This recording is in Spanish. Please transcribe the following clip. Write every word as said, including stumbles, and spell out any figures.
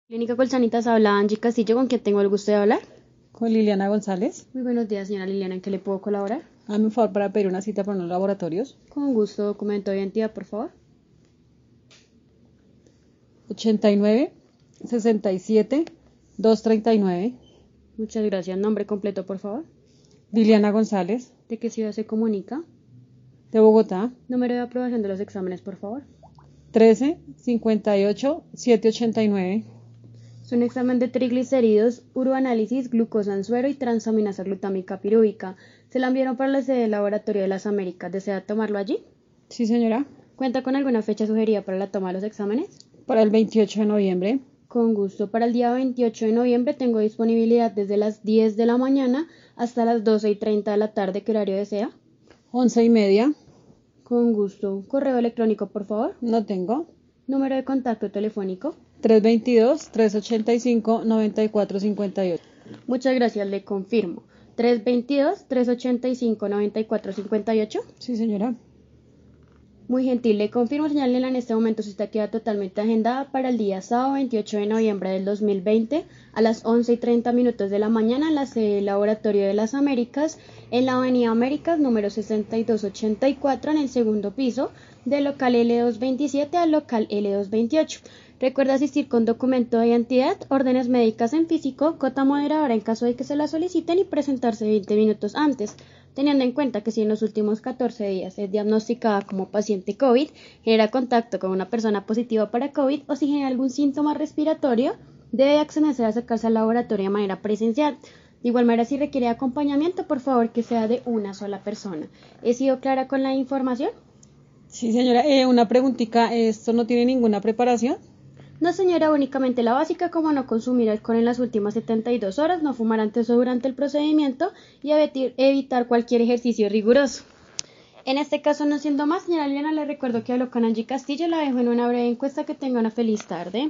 Clínica Colsanitas, habla Angie Castillo, con quien tengo el gusto de hablar. Con Liliana González. Muy buenos días, señora Liliana, ¿en qué le puedo colaborar? Hazme un favor para pedir una cita para unos laboratorios. Con gusto, documento de identidad, por favor. ochenta y nueve, sesenta y siete, doscientos treinta y nueve. Muchas gracias. Nombre completo, por favor. Liliana González, ¿De qué ciudad se comunica? de Bogotá. Número de aprobación de los exámenes, por favor. trece, cincuenta y ocho, setecientos ochenta y nueve. Es un examen de triglicéridos, uroanálisis, glucosa en suero y transaminasa glutámica pirúvica. Se la enviaron para la sede del Laboratorio de las Américas. ¿Desea tomarlo allí? Sí, señora. ¿Cuenta con alguna fecha sugerida para la toma de los exámenes? Para el veintiocho de noviembre. Con gusto. Para el día veintiocho de noviembre tengo disponibilidad desde las diez de la mañana hasta las doce y treinta de la tarde. ¿Qué horario desea? once y media. Con gusto. Correo electrónico, por favor. No tengo. Número de contacto telefónico. trescientos veintidós, trescientos ochenta y cinco, noventa y cuatro cincuenta y ocho. Muchas gracias, le confirmo. trescientos veintidós, trescientos ochenta y cinco, noventa y cuatro cincuenta y ocho. Sí, señora. Muy gentil, le confirmo, señora Lela, en este momento su cita queda totalmente agendada para el día sábado veintiocho de noviembre del dos mil veinte a las once y treinta minutos de la mañana en la sede del Laboratorio de las Américas, en la Avenida Américas número sesenta y dos ochenta y cuatro, en el segundo piso, del local L doscientos veintisiete al local L doscientos veintiocho. Recuerda asistir con documento de identidad, órdenes médicas en físico, cota moderadora en caso de que se la soliciten y presentarse veinte minutos antes, teniendo en cuenta que si en los últimos catorce días es diagnosticada como paciente COVID, genera contacto con una persona positiva para COVID o si genera algún síntoma respiratorio, debe acceder a acercarse al laboratorio de manera presencial. De igual manera, si requiere acompañamiento, por favor que sea de una sola persona. ¿He sido clara con la información? Sí, señora. Eh, una preguntita. ¿Esto no tiene ninguna preparación? No, señora, únicamente la básica, como no consumir alcohol en las últimas setenta y dos horas, no fumar antes o durante el procedimiento y evitar cualquier ejercicio riguroso. En este caso, no siendo más, señora Liliana, le recuerdo que habló con Angie Castillo, la dejo en una breve encuesta. Que tenga una feliz tarde.